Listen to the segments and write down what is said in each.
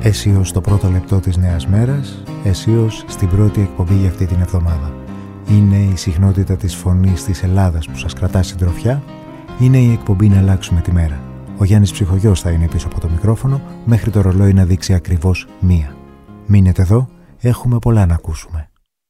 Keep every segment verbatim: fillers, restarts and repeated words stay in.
Αισίως στο πρώτο λεπτό της νέας μέρας, αισίως στην πρώτη εκπομπή για αυτή την εβδομάδα. Είναι η συχνότητα της φωνής της Ελλάδας που σας κρατά συντροφιά. Είναι η εκπομπή να αλλάξουμε τη μέρα. Ο Γιάννης Ψυχογιός θα είναι πίσω από το μικρόφωνο μέχρι το ρολόι να δείξει ακριβώς μία. Μείνετε εδώ, έχουμε πολλά να ακούσουμε.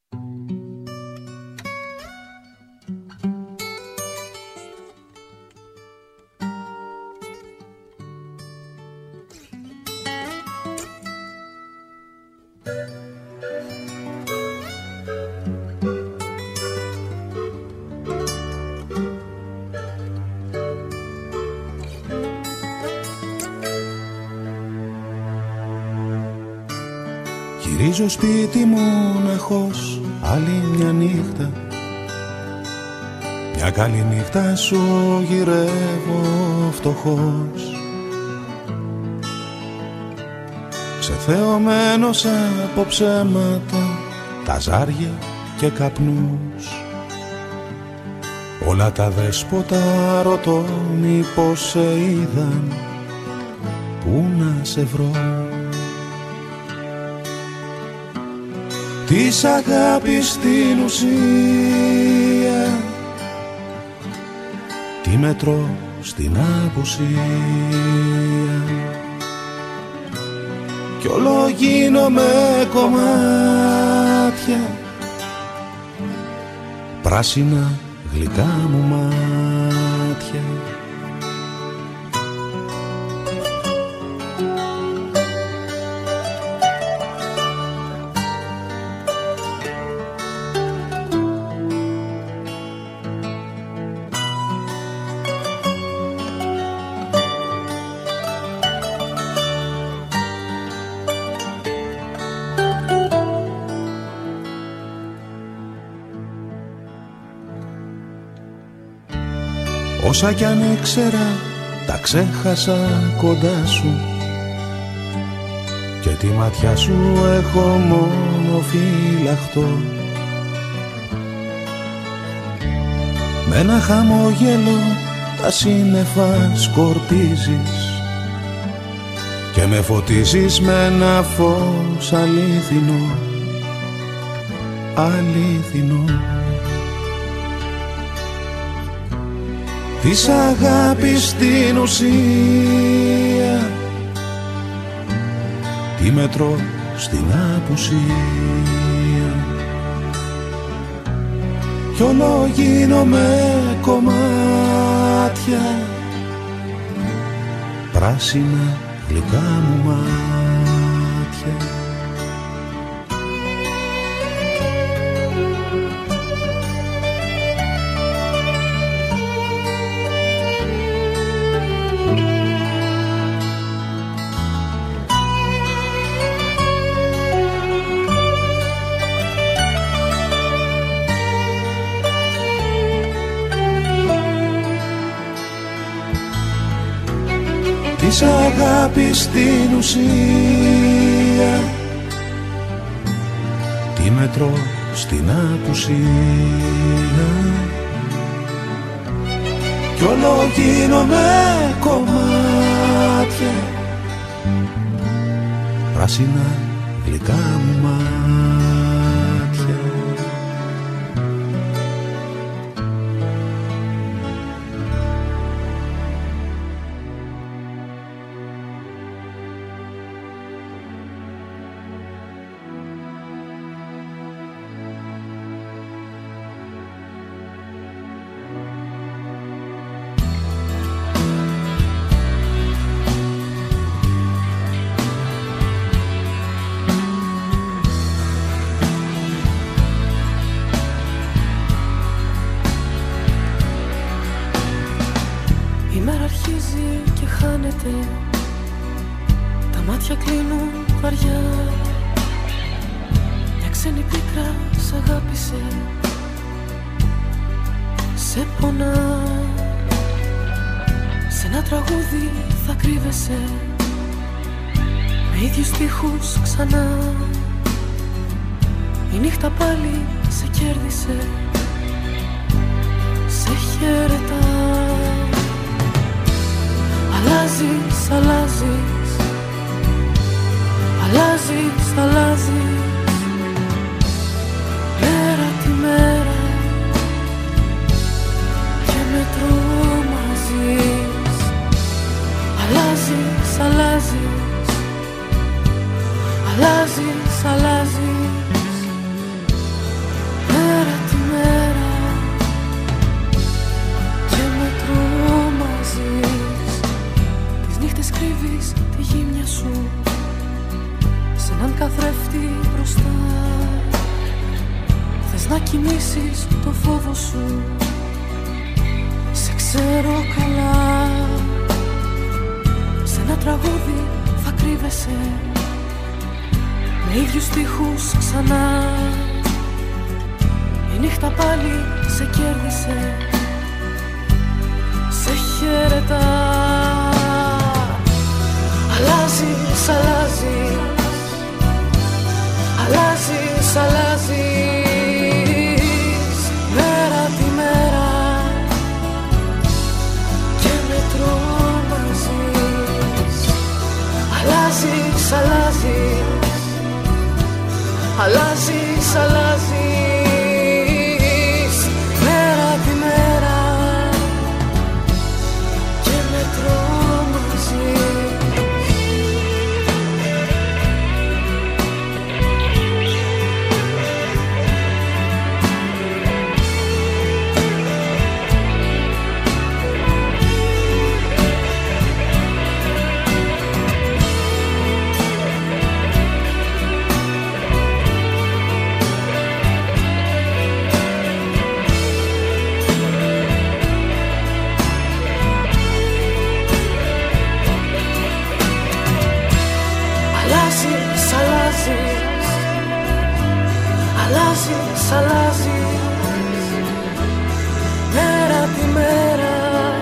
Γυρίζω σπίτι μοναχός άλλη μια νύχτα. Μια καλή νύχτα σου γυρεύω φτωχός, ξεθεωμένος από ψέματα, τα ζάρια και καπνούς. Όλα τα δέσποτα ρωτώ μήπως σε είδαν, πού να σε βρω. Της αγάπης στην ουσία, τι μετρώ στην απουσία, κι όλο γίνομαι κομμάτια, πράσινα γλυκά μου μάτια. Όσα κι αν ήξερα τα ξέχασα κοντά σου, και τη ματιά σου έχω μόνο φυλαχτό. Με ένα χαμόγελο τα σύννεφα σκορπίζεις και με φωτίζεις με ένα φως αλήθινο, αλήθινο. Της αγάπης στην ουσία, τι μετρώ στην απουσία, κι όλο γίνομαι κομμάτια, πράσινα γλυκά μου μάτια. Της αγάπης στην ουσία, τι μετρώ στην απουσία, κι όλο γίνομαι κομμάτια, πράσινα γλυκά μου μάτια. αλλάζεις, αλλάζεις, αλλάζεις μέρα τη μέρα και με τρομάζεις. Τις νύχτες κρύβεις τη γύμνια σου σε έναν καθρέφτη μπροστά. Θες να κοιμήσεις το φόβο σου, σε ξέρω καλά. Σε ένα τραγούδι θα κρύβεσαι με ίδιους στίχους ξανά. Η νύχτα πάλι σε κέρδισε, σε χαιρετά. Αλλάζεις, αλλάζεις, αλλάζεις, αλλάζεις μέρα τη μέρα και με τρομάζεις. Αλλάζεις, αλλάζεις, αλλάζεις, αλλάζεις μέρα τη μέρα και με τρομάζεις. Αλλάζεις, αλλάζεις μέρα τη μέρα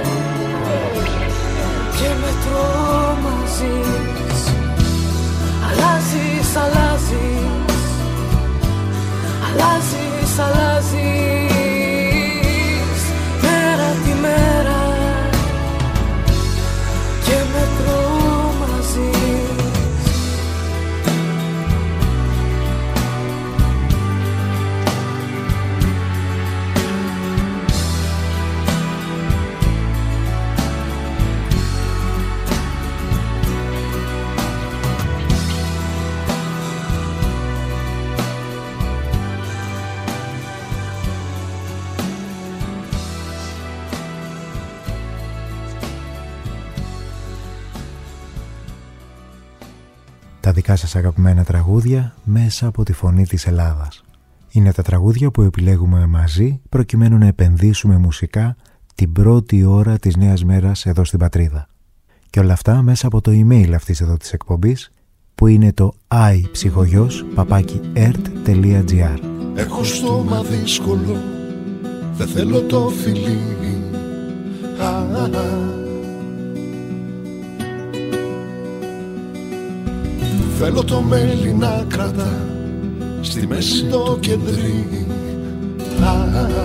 και με τρομάζεις. Αλλάζεις, αλλάζεις, αλλάζεις, αλλάζεις μέρα τη μέρα και με τρομάζεις. Τα δικά σας αγαπημένα τραγούδια μέσα από τη φωνή της Ελλάδας. Είναι τα τραγούδια που επιλέγουμε μαζί προκειμένου να επενδύσουμε μουσικά την πρώτη ώρα της νέας μέρας εδώ στην πατρίδα. Και όλα αυτά μέσα από το email αυτής εδώ της εκπομπής που είναι το iψυχογιός παπάκι ερτ τελεία τζι άρ. Έχω στόμα δύσκολο, δεν θέλω το φιλί. Α, α, α. Θέλω το μέλι να κρατά στη μέση το κεντρί. Α, α, α.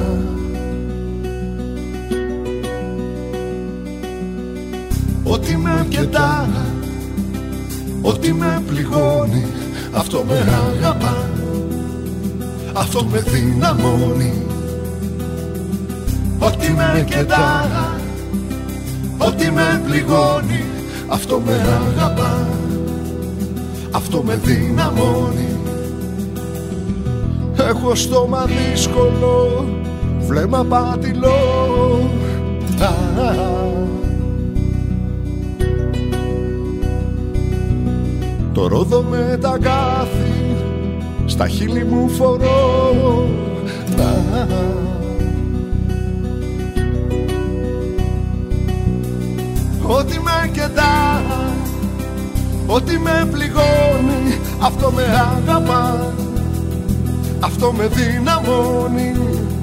Ό,τι με αρκετά, ό,τι με πληγώνει, αυτό με αγαπά, αυτό με δυναμώνει. Ό,τι με αρκετά, ό,τι με πληγώνει, αυτό με αγαπά, αυτό με δυναμώνει. Έχω στόμα δύσκολο, βλέμμα πατηλό. Α, α, α. Το ρόδο με τα κάθη στα χείλη μου φορώ. Α, α, α. Ό,τι με αρκετά, ό,τι με πληγώνει, αυτό με αγαπά, αυτό με δυναμώνει.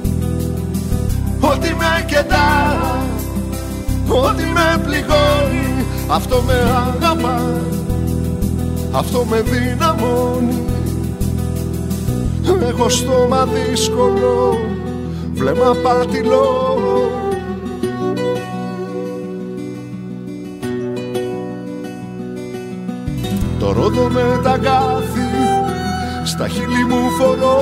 Ό,τι με αρκετά, ό,τι με πληγώνει, αυτό με αγαπά, αυτό με δυναμώνει. Έχω στόμα δύσκολο, βλέμμα πατηλό. Το ρόδο με τα κάθη στα χείλη μου φορώ.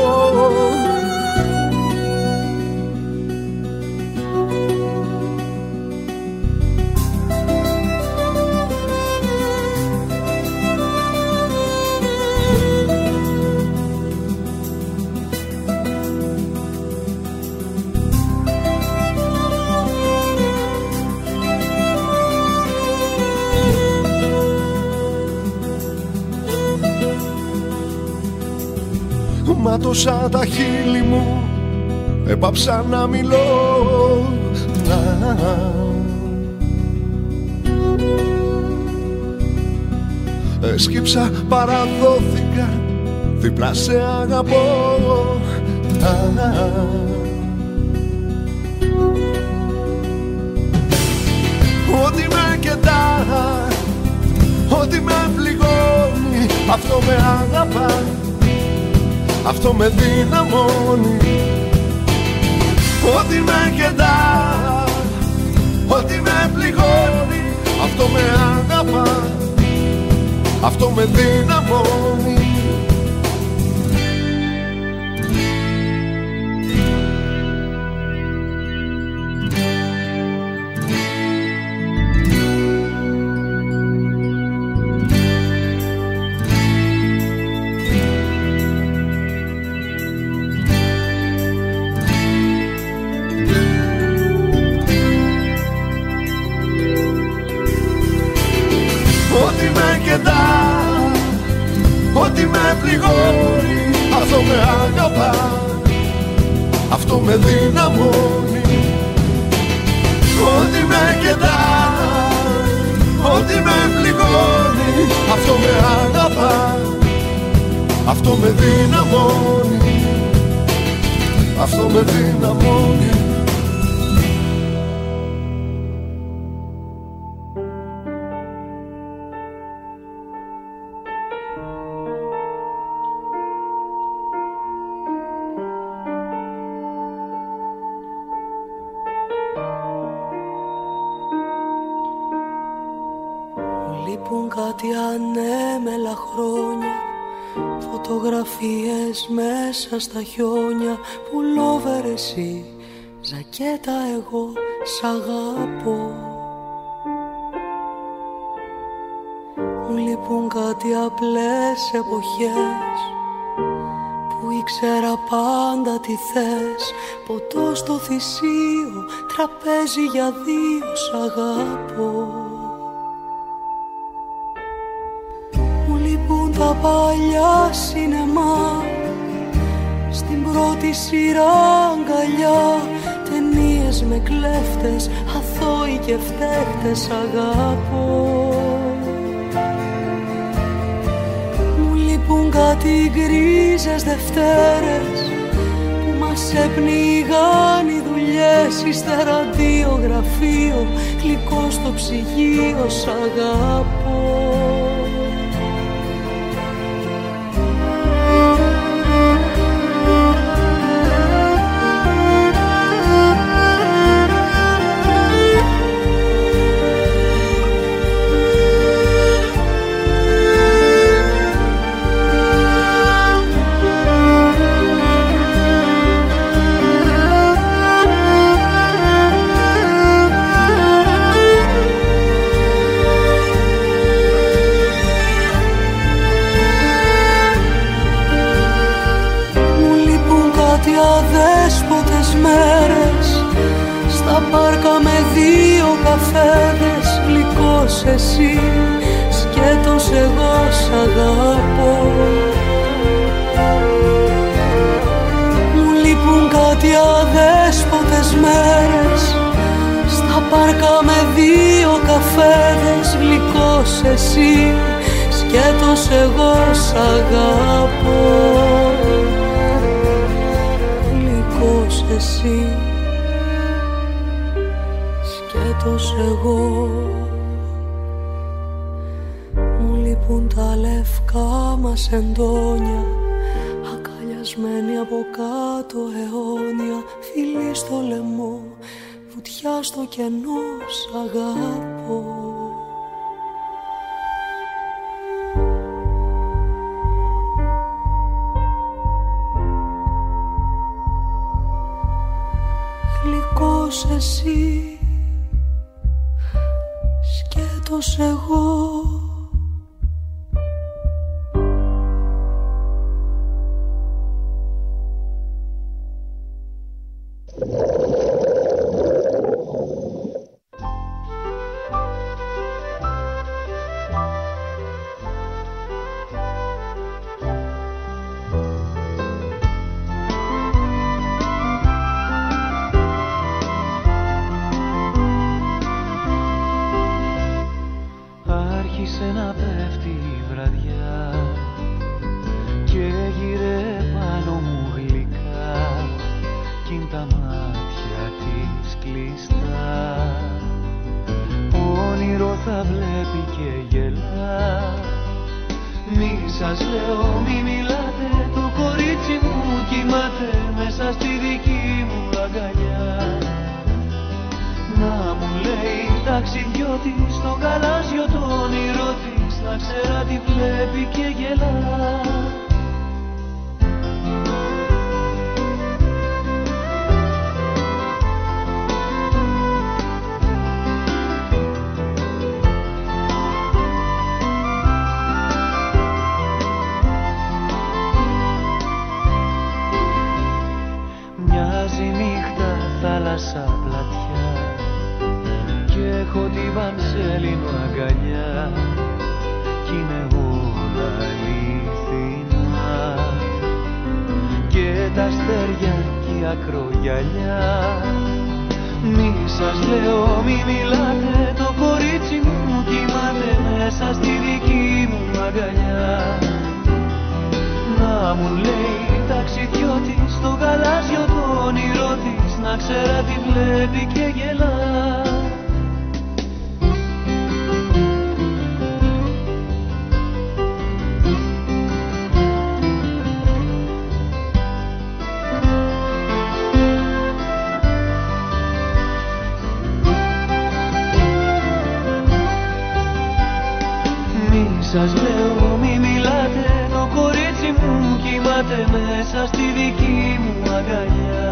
ματώσα τα χείλη μου, έπαψα να μιλώ. Έσκυψα, παραδόθηκα, δίπλα σε αγαπώ. Ό,τι με κεντά, ό,τι με πληγώνει, αυτό με αγαπά, αυτό με δυναμώνει. Ό,τι με κεντά, ό,τι με πληγώνει, αυτό με αγαπά, αυτό με δυναμώνει. Ό,τι με πληγώνει, αυτό με αγαπά, αυτό με δυναμώνει. Ό,τι με κεντά, ό,τι με πληγώνει, αυτό με αγαπά, αυτό με δυναμώνει, αυτό με δυναμώνει. Κάτι ανέμελα χρόνια, φωτογραφίες μέσα στα χιόνια. Πουλόβερ εσύ, ζακέτα εγώ, σ' αγαπώ. Μου λείπουν κάτι απλές εποχές, που ήξερα πάντα τι θες. Ποτό στο θυσίο, τραπέζι για δύο, σ' αγαπώ. Τα παλιά σινεμά, στην πρώτη σειρά αγκαλιά, ταινίες με κλέφτες, αθώοι και φταίχτες, αγαπώ. Μου λείπουν κάτι γκρίζες Δευτέρες, που μας έπνιγαν οι δουλειές, ύστερα αντιογραφείο, γλυκό στο ψυγείο, σ' αγαπώ. Στα πάρκα με δύο καφέδες, γλυκός εσύ, σκέτος εγώ, σ' αγαπώ. Μου λείπουν κάτι αδέσποτες μέρες, στα πάρκα με δύο καφέδες, γλυκός εσύ, σκέτος εγώ, σ' αγαπώ. Γλυκός εσύ, σκέτος εγώ. Μου λείπουν τα λευκά μας εντόνια, αγκαλιασμένοι από κάτω αιώνια, φιλί στο λαιμό, βουτιά στο κενό, σ' αγαπώ. Γλυκός εσύ, σκέτος εγώ. σας λέω μη μιλάτε, το κορίτσι μου κοιμάται μέσα στη δική μου αγκαλιά. Να μου λέει ταξιδιώτη στο γαλάζιο το όνειρό της, να ξέρα τι βλέπει και γελά. Θάλασσα πλατιά και έχω τη Βανσέλινο αγκαλιά κι είναι όλα αληθινά και τα αστέρια κι η ακρογιαλιά. Μη σας λέω μη μιλάτε, το κορίτσι μου κοιμάται μέσα στη δική μου αγκαλιά. Να μου λέει ταξιδιώτη στο γαλάζιο το όνειρό της, να ξέρα τι βλέπει και γελά. Μη σας λέω μη μιλάτε, το κορίτσι μου κοιμάται μέσα στη δική μου αγκαλιά.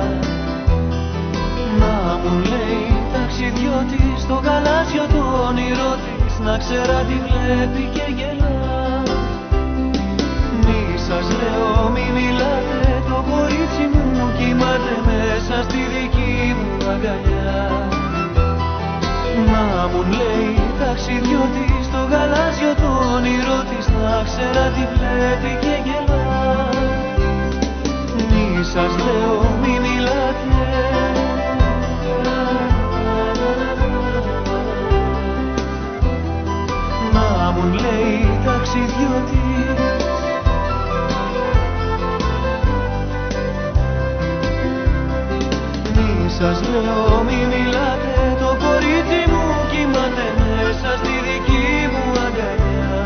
Να μου λέει ταξιδιώτη στο γαλάζιο το όνειρό της, να ξέρα τι βλέπει και γελά. Μη σας λέω μη μιλάτε, το κορίτσι μου κοιμάται μέσα στη δική μου αγκαλιά. Να μου λέει ταξιδιώτη στο γαλάζιο το όνειρό της, να ξέρα τι βλέπει και γελά. Μη σας λέω μη μιλάτε, να μου λέει ταξιδιώτης. Μη σας λέω μη μιλάτε, το κορίτσι μου κοιμάται μέσα στη δική μου αγκαλιά.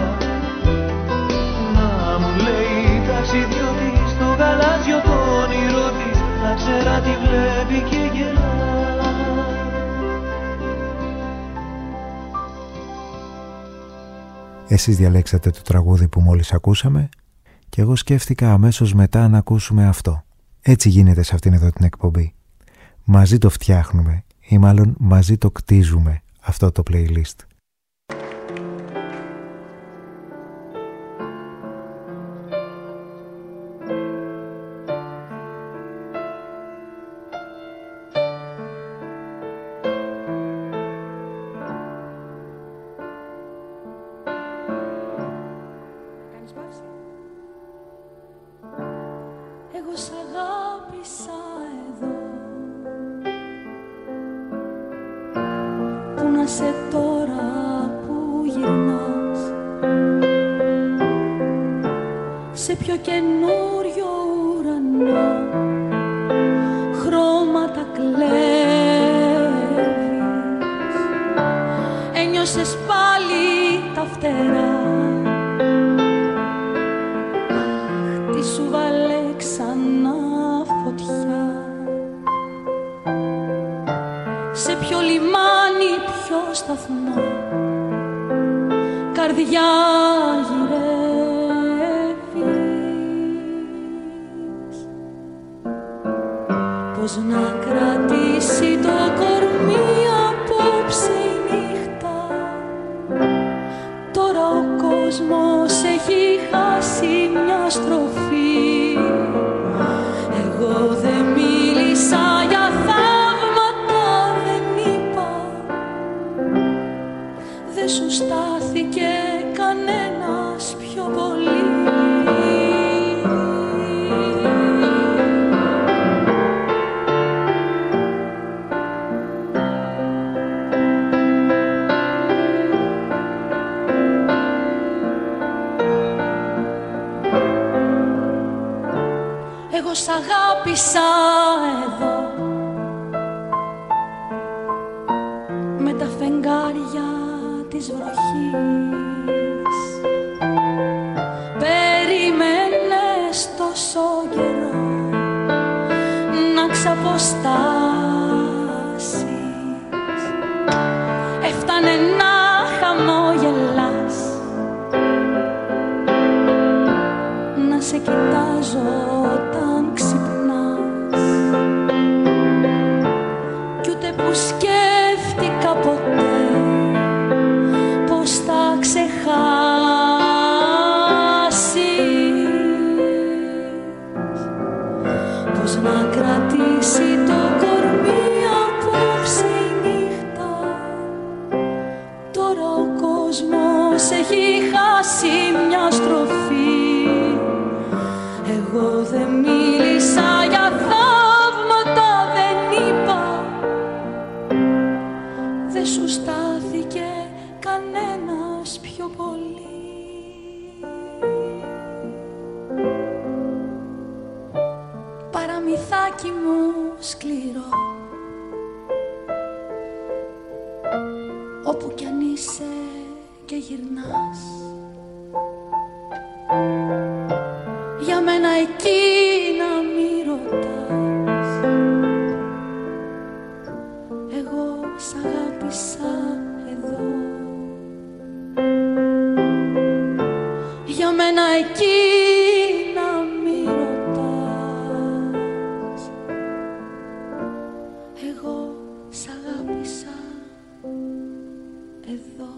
Να μου λέει ταξιδιώτης στο γαλάζιο το όνειρό της, να ξέρα τι βλέπει και γελά. Εσείς διαλέξατε το τραγούδι που μόλις ακούσαμε και εγώ σκέφτηκα αμέσως μετά να ακούσουμε αυτό. Έτσι γίνεται σε αυτήν εδώ την εκπομπή. Μαζί το φτιάχνουμε ή μάλλον μαζί το κτίζουμε αυτό το playlist. φεγγάρια της βροχής. κοιτάζω όταν ξυπνάς κι ούτε που σκέφτηκα ποτέ πως θα ξεχάσεις, πως να κρατήσει το κορμί απόψε η νύχτα. Τώρα ο κόσμος έχει χάσει μια στροφή. Εγώ δεν μίλησα για θαύματα, δεν είπα, δεν σου στάθηκε κανένας πιο πολύ. Παραμυθάκι μου σκληρό, όπου κι αν είσαι και γυρνάς, για μένα εκεί να μη ρωτάς. Εγώ σ' αγάπησα εδώ, για μένα εκεί να μη ρωτάς. Εγώ σ' αγάπησα εδώ.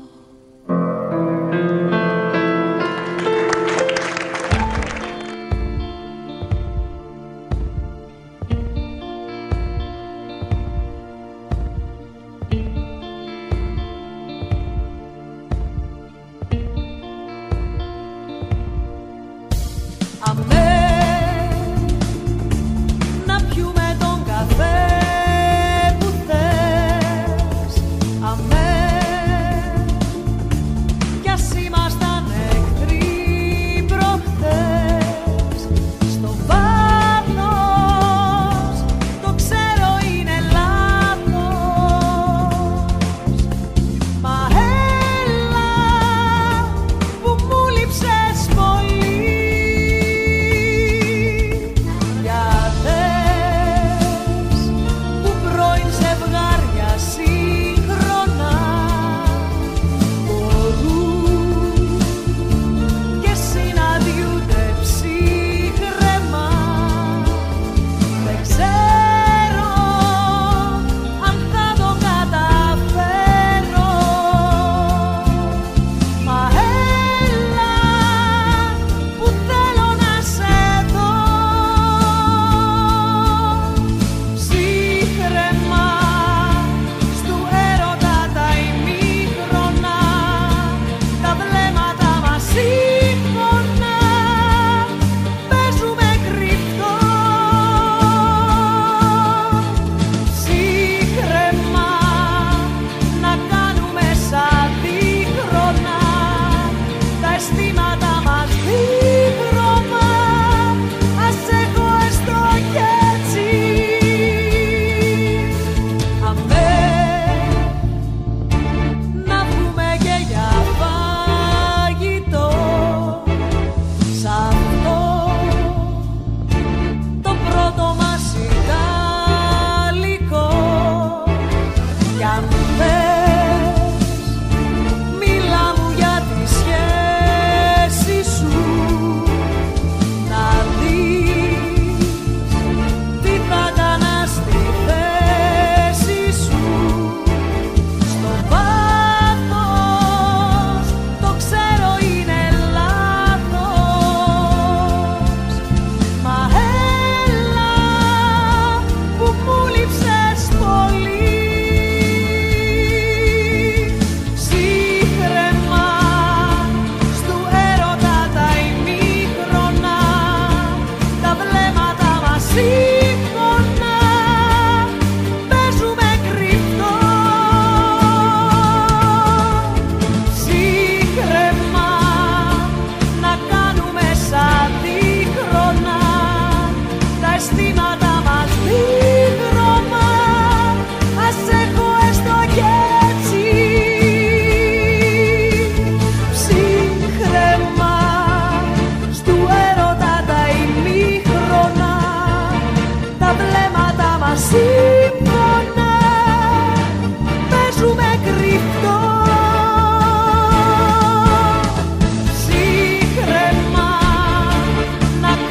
Σύγχρεμα να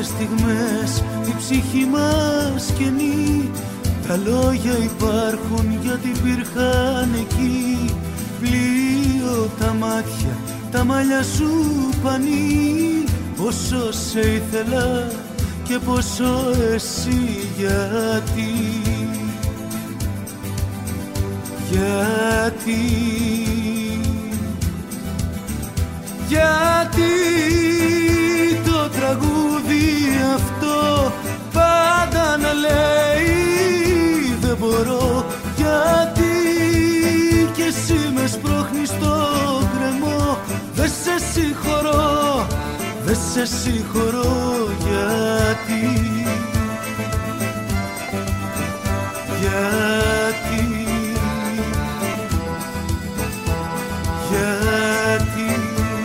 άλλες στιγμές η ψυχή μας καινή. Τα λόγια υπάρχουν γιατί υπήρχαν εκεί. Πλοίο τα μάτια, τα μαλλιά σου πανί. Πόσο σε ήθελα και πόσο εσύ, γιατί, γιατί, γιατί το τραγούδι αυτό πάντα να λέει δεν μπορώ. Γιατί κι εσύ με σπρώχνεις στο γκρεμό. Δε σε συγχωρώ, δε σε συγχωρώ. Γιατί, γιατί, γιατί.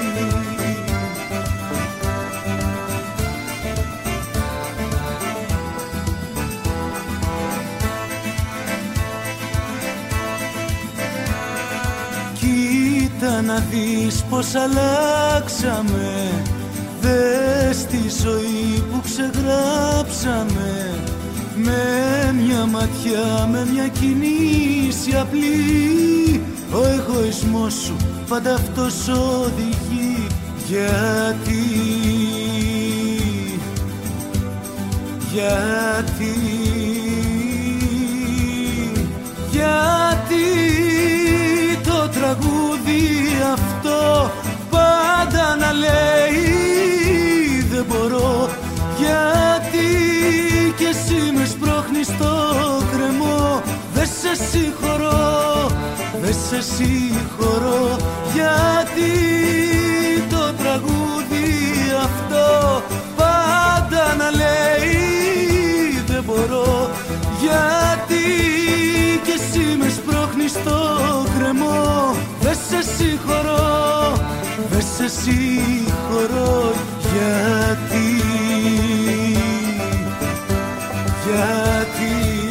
Κοίτα να δεις πως αλλάξαμε. Δες τη ζωή που ξεγράψαμε. Με μια ματιά, με μια κίνηση απλή. Ο εγωισμός σου πάντα αυτός οδηγεί. Γιατί, γιατί, γιατί το τραγούδι αυτό πάντα να λέει δεν μπορώ. Γιατί κι εσύ με σπρώχνεις στο κρεμό. Δε σε συγχωρώ, δε σε συγχωρώ. Γιατί το τραγούδι αυτό πάντα να λέει δεν μπορώ. Γιατί κι εσύ με σπρώχνεις στο κρεμό. Δε σε συγχωρώ, δε σε συγχωρώ. Γιατί, γιατί,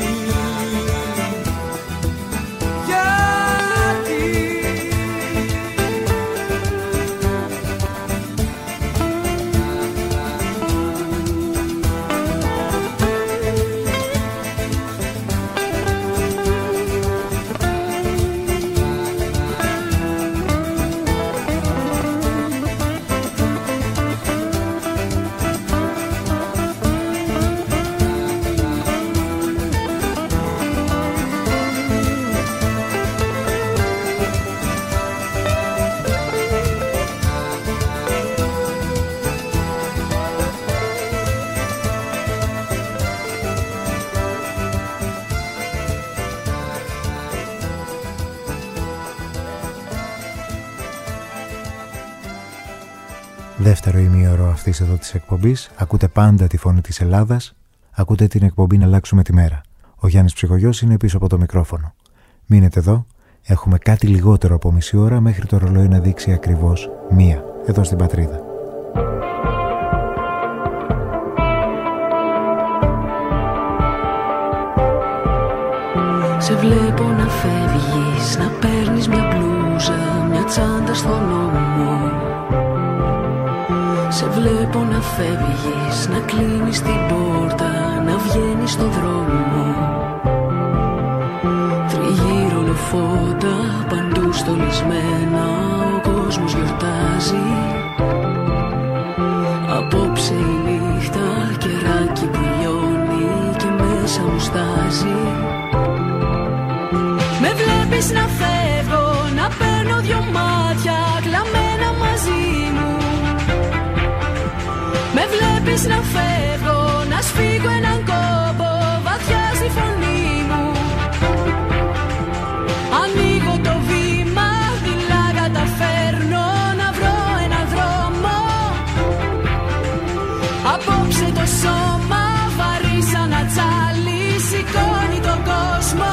Δεύτερο ημίωρο αυτής εδώ της εκπομπής. Ακούτε πάντα τη φωνή της Ελλάδας. Ακούτε την εκπομπή «Να αλλάξουμε τη μέρα». Ο Γιάννης Ψυχογιός είναι πίσω από το μικρόφωνο. Μείνετε εδώ. Έχουμε κάτι λιγότερο από μισή ώρα μέχρι το ρολόι να δείξει ακριβώς μία. Εδώ στην Πατρίδα. Σε βλέπω να φεύγεις, να παίρνεις μια μπλούζα, μια τσάντα στον ώμο. Σε βλέπω να φεύγεις, να κλείνεις την πόρτα, να βγαίνεις στον δρόμο. Τριγύρω λεφόντα, παντού στολισμένα, ο κόσμος γιορτάζει. Απόψε η νύχτα, κεράκι που λιώνει και μέσα μου στάζει. Με βλέπεις να φεύγω, να παίρνω δυο μάτια κλαμμένα μαζί μου. Με βλέπεις να φεύγω, να σφίγγω έναν κόμπο, βαθιά στη φωνή μου. Ανοίγω το βήμα, δειλά καταφέρνω να βρω έναν δρόμο. Απόψε το σώμα βαρύ σαν ατσάλι, σηκώνει τον κόσμο.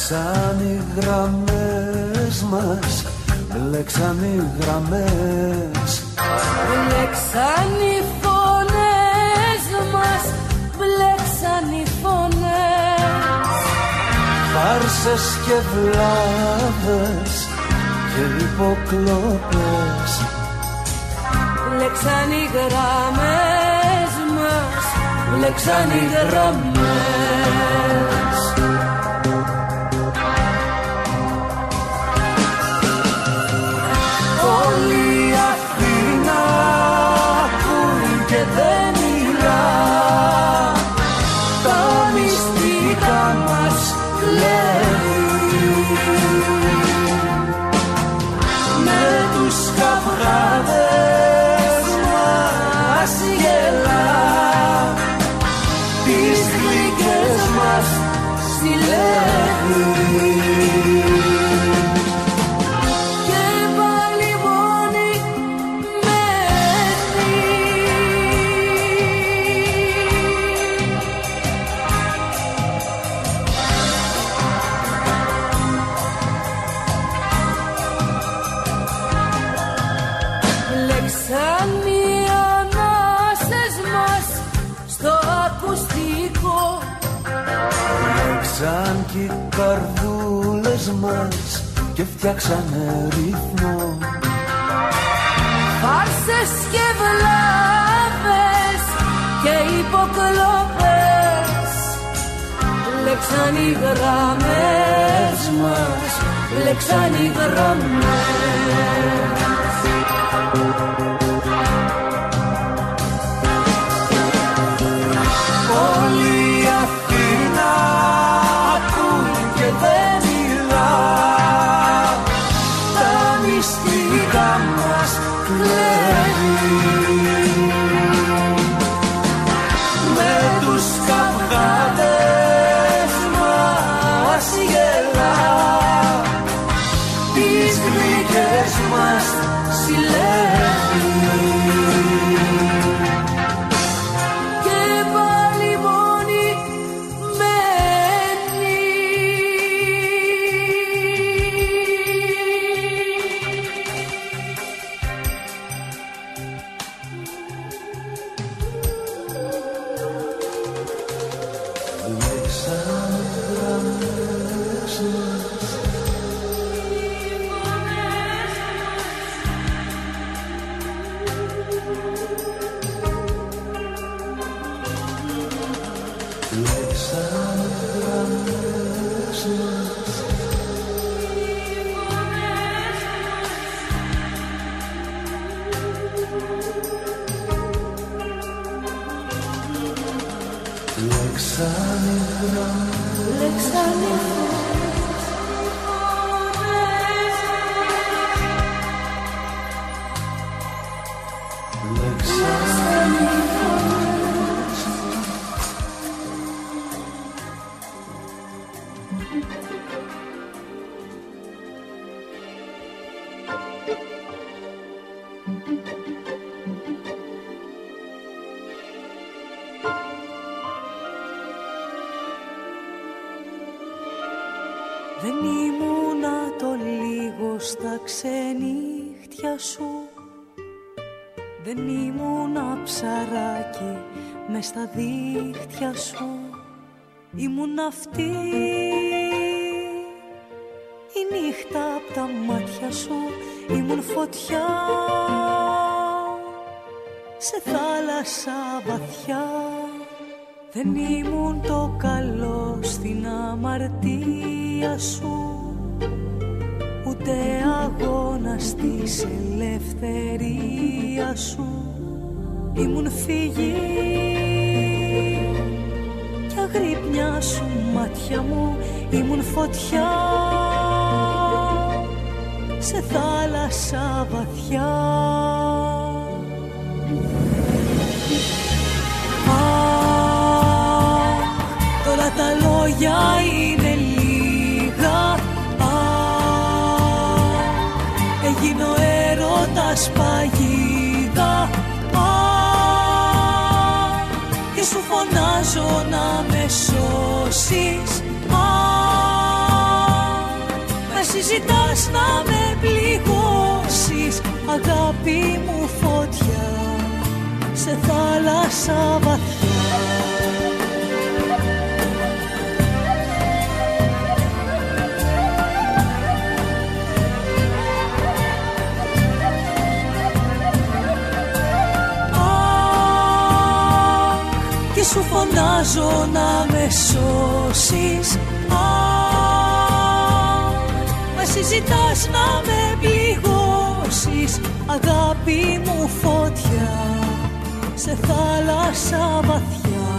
Μπλέξαν οι γραμμές μας, μπλέξαν οι γραμμές. Μπλέξαν οι φωνές μας, μπλέξαν οι φωνές. Φάρσες και βλάβες και υποκλοπές. Μπλέξαν οι γραμμές μας, μπλέξαν οι γραμμές. Όλη η Αθήνα ακούει και δεν μιλά, τα μυστικά μας κλέβει. Με τους καυγάδες μας γελά, τις γλυκές μας συλλεύει. Σαν κι οι καρδούλες μας και φτιάξανε ρυθμό. Φάρσες και βλάβες και υποκλοπές. Μπλέξαν οι γραμμές μας, μπλέξαν οι γραμμές. Όλη η Αθήνα ακούει και δεν μιλά, τα μυστικά μας κλέβει. Με τους καυγάδες μας γελά, τις γλυκές μας συλλεύει. Δεν ήμουνα το λίγο στα ξενύχτια σου. Δεν ήμουνα ψαράκι μες στα δίχτυα σου. Ήμουν αυτή η νύχτα απ' τα μάτια σου. Ήμουν φωτιά σε θάλασσα βαθιά. Δεν ήμουν το καλό στην αμαρτία σου, ούτε αγώνας της ελευθερίας σου. Ήμουν φυγή κι αγρύπνια σου μάτια μου. Ήμουν φωτιά σε θάλασσα βαθιά. Τώρα τα λόγια είναι λίγα. Α, έγινε ο έρωτας παγίδα. Α, και σου φωνάζω να με σώσεις. Α, εσύ ζητάς να με πληγώσεις, αγάπη μου φωτιά σε θάλασσα βαθιά. Και σου φωνάζω να με σώσεις, μα εσύ ζητάς να με πληγώσεις, αγάπη μου φωτιά σε θάλασσα βαθιά.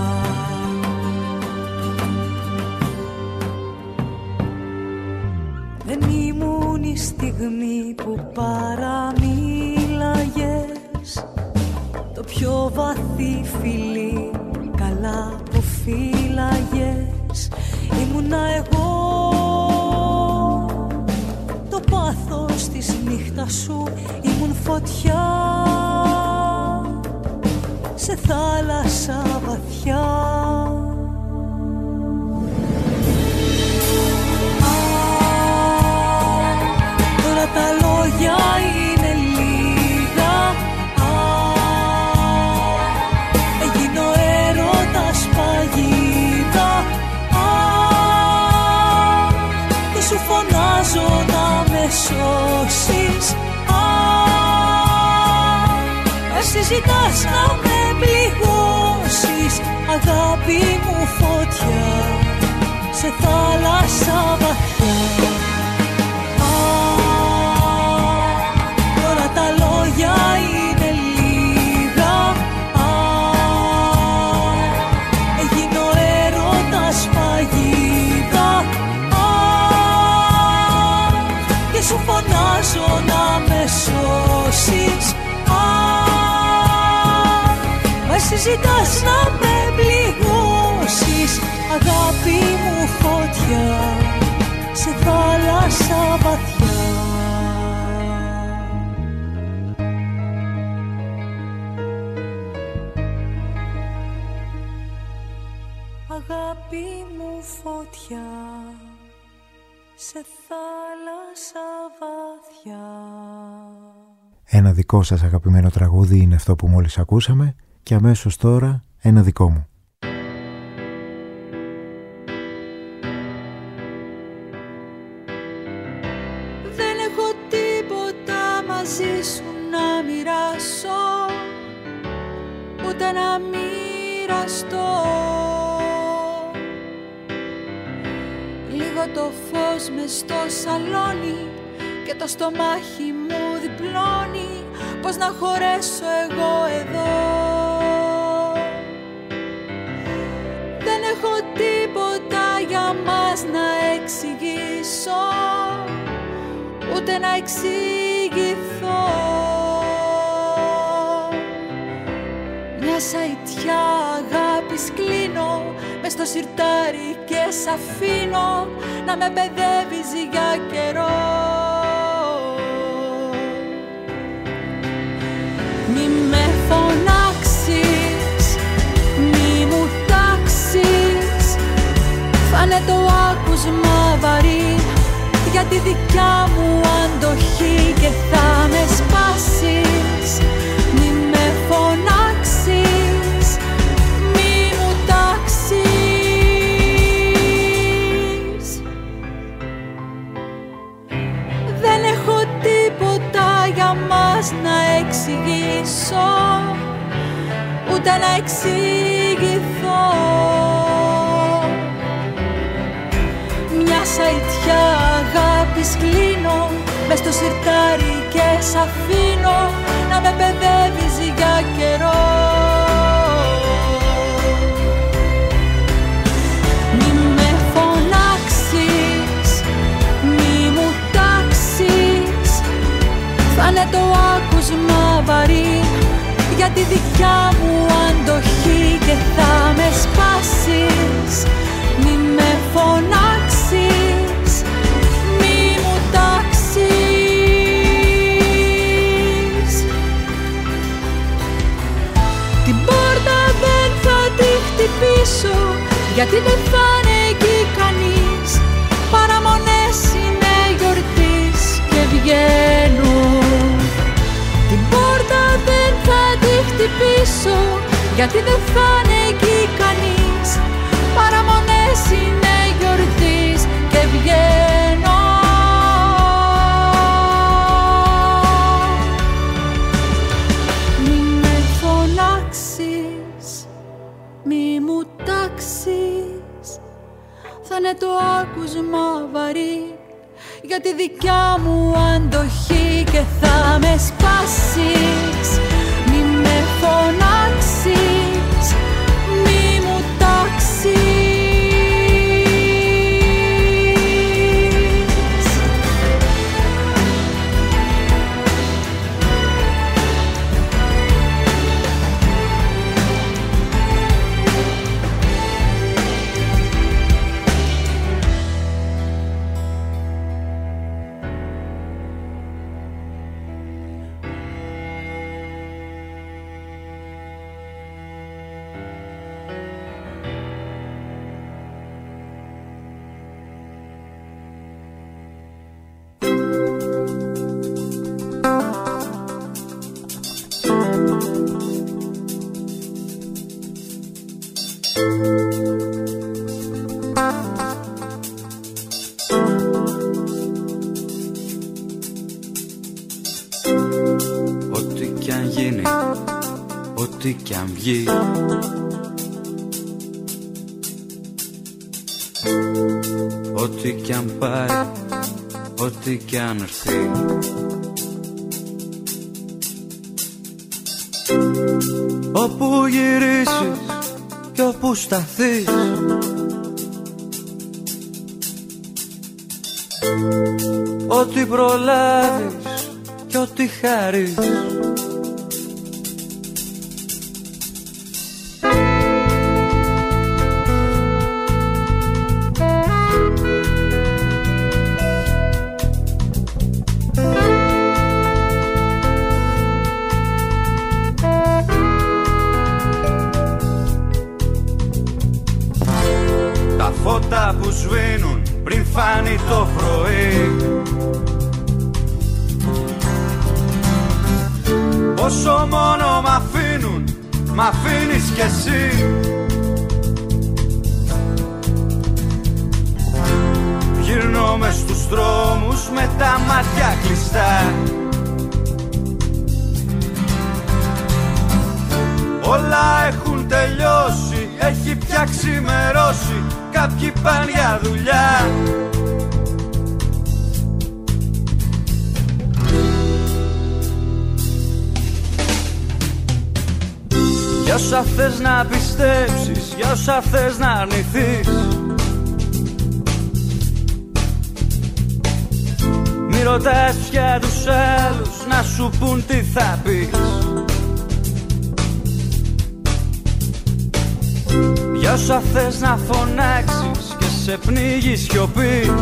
Δεν ήμουν η στιγμή που παραμίλαγες, το πιο βαθύ φιλί καλά που φύλαγες. Ήμουνα εγώ το πάθος της νύχτας σου, ήμουν φωτιά σε θάλασσα βαθιά. Α, τώρα τα λόγια είναι λίγα. Α, έγινε ο έρωτας παγίδα. Α, και σου φωνάζω να με σώσεις. Α, εσύ ζητάς να με πληγώσεις, αγάπη μου φωτιά σε θάλασσα βαθιά. Α, τώρα τα λόγια είναι λίγα. Α, έγινε ο έρωτας παγίδα. Α, και σου φωνάζω να με σώσεις. Εσύ ζητάς να με πληγώσεις, αγάπη μου φωτιά σε θάλασσα βαθιά. Αγάπη μου φωτιά σε θάλασσα βαθιά. Ένα δικό σας αγαπημένο τραγούδι είναι αυτό που μόλις ακούσαμε και αμέσως τώρα ένα δικό μου. Δεν έχω τίποτα μαζί σου να μοιράσω, ούτε να μοιραστώ. Λίγο το φως μες στο σαλόνι και το στομάχι μου διπλώνει, πώς να χωρέσω εγώ εδώ. Δεν έχω τίποτα για μας να εξηγήσω, ούτε να εξηγηθώ. Μια σαϊτιά αγάπης κλείνω μες στο σιρτάρι και σ' αφήνω να με παιδεύεις για καιρό. Μη με φωνάξεις, μη μου τάξεις, φάνε το άκουσμα βαρύ για τη δικιά μου αντοχή και θα με σπάσεις. Μη με φωνάξεις, μη μου τάξεις. Δεν έχω τίποτα για μας να εξηγήσω, ούτε να εξηγηθώ. Μια σαϊτιά αγάπης κλείνω μες στο σιρτάρι και σ' αφήνω να με παιδεύεις για καιρό. Μη με φωνάξεις, μη μου τάξεις, φάνε το άκουσμα βαρύ για τη δικιά μου αντοχή και θα με σπάσεις. Μη με φωνάξεις, μη μου τάξεις. Την πόρτα δεν θα τη χτυπήσω, γιατί δεν θα είναι εκεί κανείς. Παραμονές είναι γιορτή πίσω, γιατί δεν θα είναι εκεί κανείς. Παραμονές είναι γιορτής και βγαίνω. Μη με φωνάξεις, μη μου τάξεις, θα είναι το άκουσμα βαρύ για τη δικιά μου αντοχή και θα με σπάσεις. Μη με φωνάξεις, μη μου τάξεις. Ό,τι κι αν βγει, ό,τι κι αν πάει, ό,τι κι αν έρθει, όπου γυρίσεις κι όπου σταθείς, ό,τι προλάβεις κι ό,τι χαρείς, που σβήνουν πριν φάνει το πρωί, όσο μόνο μ' αφήνουν, μ' αφήνεις κι εσύ. Γυρνώ μες στους δρόμους με τα μάτια κλειστά, όλα έχουν τελειώσει, έχει πια ξημερώσει, κάποιοι πάνε για δουλειά. Για όσα θες να πιστέψεις, για όσα θες να αρνηθείς, μη ρωτάς πια τους άλλους να σου πουν τι θα πεις. Για όσα θες να φωνάξεις και σε πνίγει σιωπή,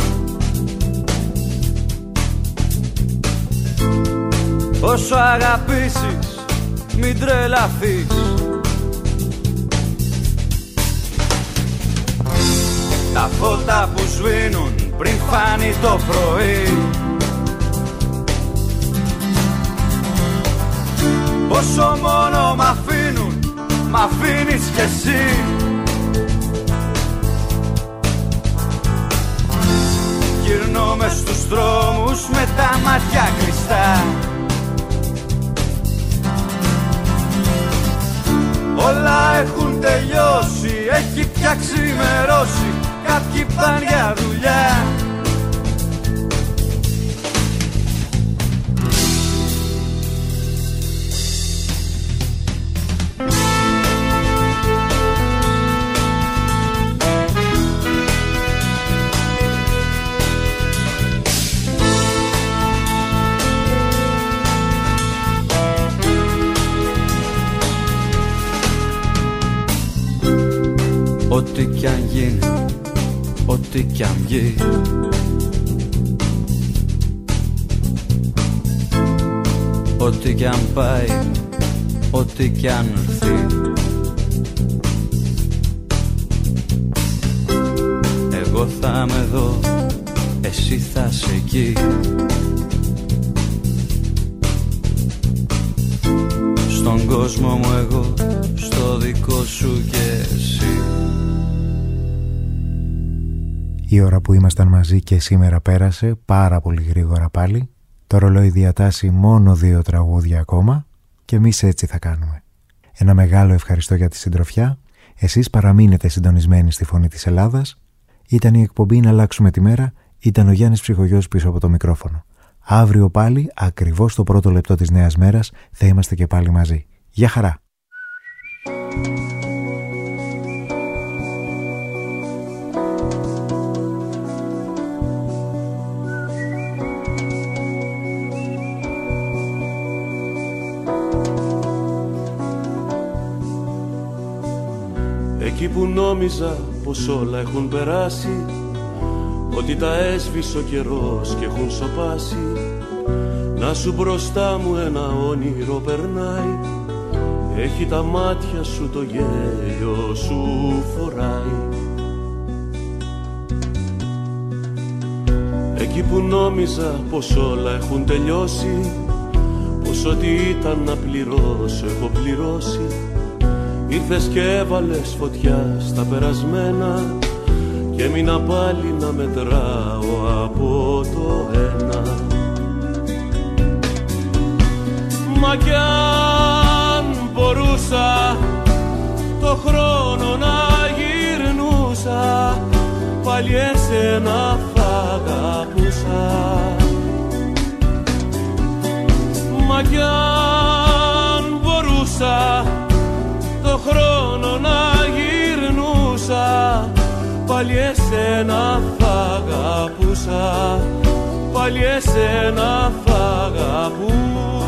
όσο αγαπήσεις μην τρελαθείς. Τα φώτα που σβήνουν πριν φάνει το πρωί, όσο μόνο μ' αφήνουν, μ' αφήνεις κι εσύ. Γυρνώ μες στους δρόμους με τα μάτια κλειστά, όλα έχουν τελειώσει, έχει πια ξημερώσει, κάποιοι πάνε για δουλειά. Ό,τι κι αν γίνει, ό,τι κι αν βγει, ό,τι κι αν πάει, ό,τι κι αν έρθει, εγώ θα είμαι εδώ, εσύ θα είσαι εκεί. στον κόσμο μου εγώ, στο δικό σου και εσύ. Η ώρα που ήμασταν μαζί και σήμερα πέρασε πάρα πολύ γρήγορα πάλι. Το ρολόι διατάσσει μόνο δύο τραγούδια ακόμα και εμείς έτσι θα κάνουμε. Ένα μεγάλο ευχαριστώ για τη συντροφιά. Εσείς παραμείνετε συντονισμένοι στη Φωνή της Ελλάδας. Ήταν η εκπομπή «Να αλλάξουμε τη μέρα». Ήταν ο Γιάννης Ψυχογιός πίσω από το μικρόφωνο. Αύριο πάλι, ακριβώς το πρώτο λεπτό της νέας μέρας, θα είμαστε και πάλι μαζί. Γεια χαρά! Εκεί που νόμιζα πως όλα έχουν περάσει, ότι τα έσβησε ο καιρός και έχουν σωπάσει, να σου μπροστά μου ένα όνειρο περνάει, έχει τα μάτια σου το γέλιο σου φοράει. Εκεί που νόμιζα πως όλα έχουν τελειώσει, πως ό,τι ήταν να πληρώσω έχω πληρώσει, ήρθες και έβαλες φωτιά στα περασμένα και έμεινα πάλι να μετράω από το ένα. Μα κι αν μπορούσα το χρόνο να γυρνούσα, πάλι εσένα θα αγαπούσα. Μα κι αν μπορούσα το χρόνο να γυρνούσα, πάλι εσένα θα αγαπούσα, πάλι εσένα θα αγαπούσα.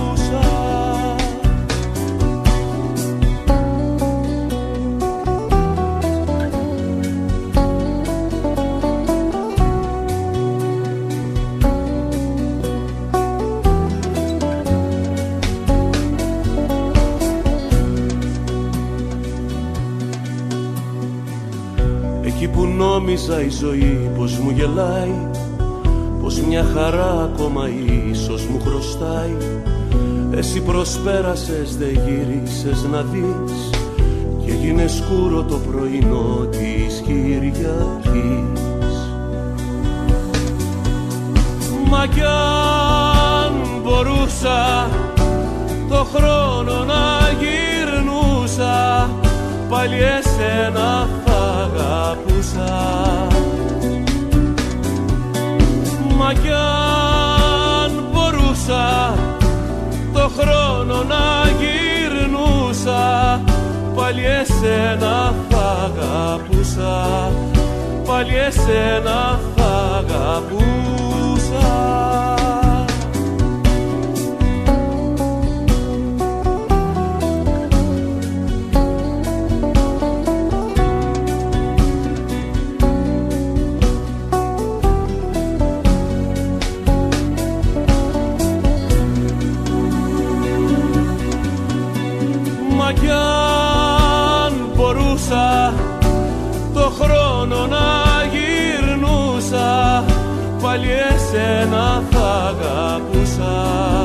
Εκεί που νόμιζα η ζωή πως μου γελάει, πως μια χαρά ακόμα ίσως μου χρωστάει, εσύ προσπέρασες, δε γύρισες να δεις και έγινε σκούρο το πρωινό της Κυριακής. Μα κι αν μπορούσα το χρόνο να γυρνούσα, πάλι εσένα θα αγαπούσα. Μα κι αν μπορούσα το χρόνο να γυρνούσα, πάλι εσένα θα αγαπούσα, πάλι εσένα θα αγαπούσα. Κι αν μπορούσα το χρόνο να γυρνούσα, πάλι εσένα θα αγαπούσα.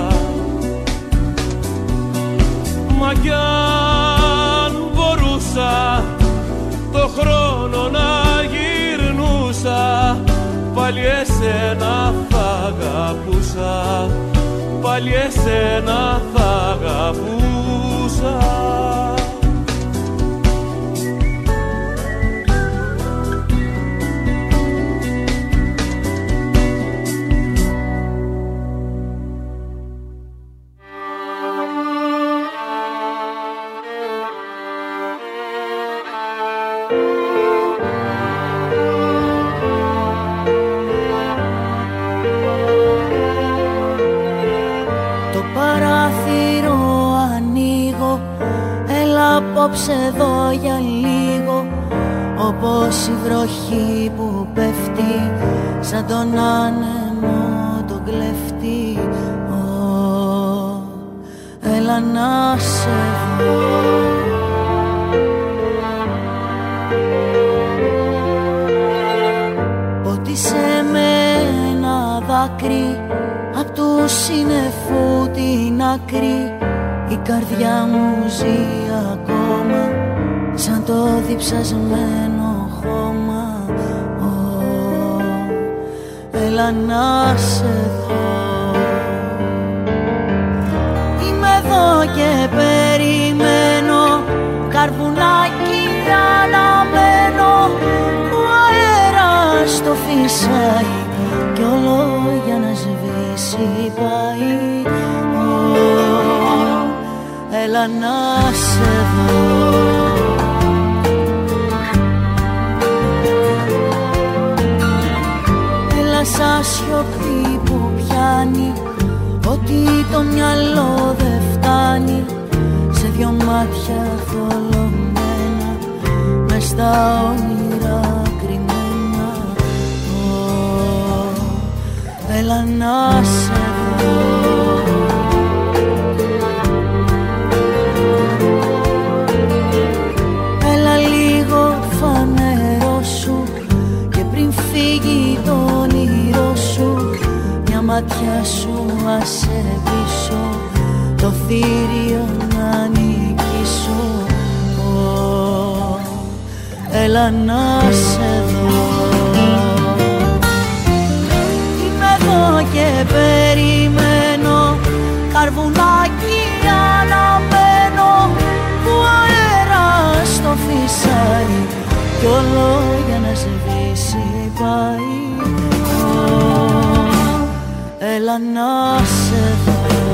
Μα κι αν μπορούσα το χρόνο να γυρνούσα, πάλι εσένα θα αγαπούσα, πάλι εσένα θα αγαπούσα. Απόψε εδώ για λίγο, όπως η βροχή που πέφτει σαν τον άνεμο τον κλέφτη. Ω, έλα να σε δω. Ποτίσε με ένα δάκρυ απ' του συννεφού την άκρη, η καρδιά μου ζει ακόμα σαν το διψασμένο χώμα. Oh, έλα να σε δω. Είμαι εδώ και περιμένω, καρβουνάκι αναμένω, ο αέρας το φυσάει κι όλο για να σβήσει πάει. Oh, έλα να σε δω. Έλα σαν σιωπή που πιάνει ότι το μυαλό δεν φτάνει, σε δυο μάτια θολωμένα μες στα όνειρα κρυμμένα. Oh, έλα να σε δω. Έλα λίγο φανερώσου και πριν φύγει το όνειρό σου, μια ματιά σου άσε πίσω, το θήριο να νικήσω. Oh, έλα να σε δω. Είμαι εδώ και περιμένω, καρβουνάκι αναμένω, που αέρας το φυσάει κι όλο για να σβήσει πάει. Oh, έλα να σε δω.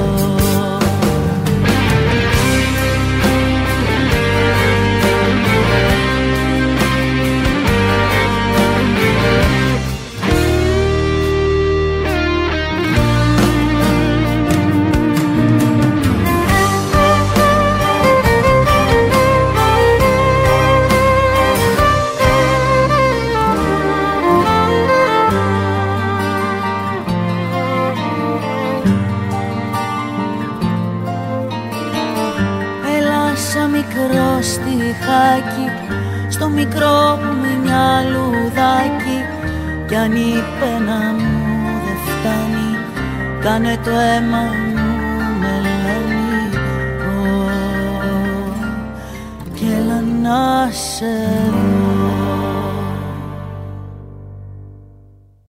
Μικρό στιχάκι, στο μικρό μου μια λουδάκι, κι αν η πένα μου δεν φτάνει, κάνε το αίμα μου μελάνι. Oh, κι έλα να σε δω.